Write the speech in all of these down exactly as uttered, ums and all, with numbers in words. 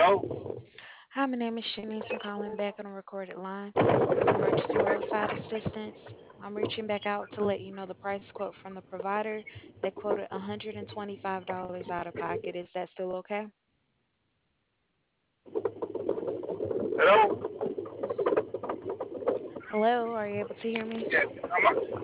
Hello? Hi, my name is Shanice. I'm calling back on a recorded line from Emergency Roadside Assistance. I'm reaching back out to let you know the price quote from the provider. They quoted one hundred twenty-five dollars out of pocket. Is that still okay? Hello? Hello, are you able to hear me? Yes. I'm,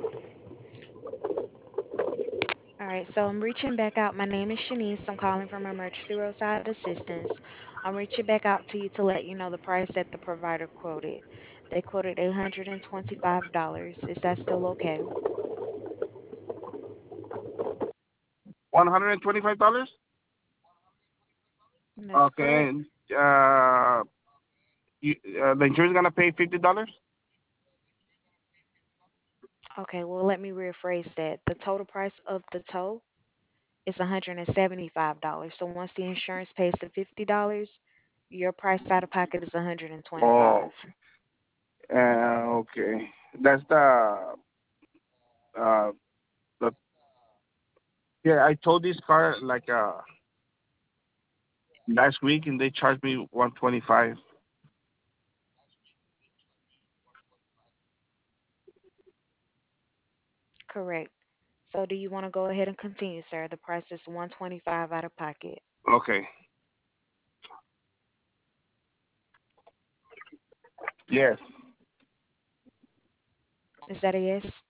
All right, so I'm reaching back out. My name is Shanice. I'm calling from Emergency Roadside Assistance. I'm reaching back out to you to let you know the price that the provider quoted. They quoted one hundred twenty-five dollars. Is that still okay? one hundred twenty-five dollars. That's Okay. correct. And, uh, you, uh, the insurance gonna pay fifty dollars. Okay, well, let me rephrase that. The total price of the tow is one hundred seventy-five dollars. So once the insurance pays the fifty dollars your price out of pocket is one hundred twenty-five. Oh, uh, okay. That's the uh the yeah. I told this car like uh last week, and they charged me one twenty-five. Correct. So do you want to go ahead and continue, sir? The price is one hundred twenty-five out of pocket. Okay. Yes. Is that a yes?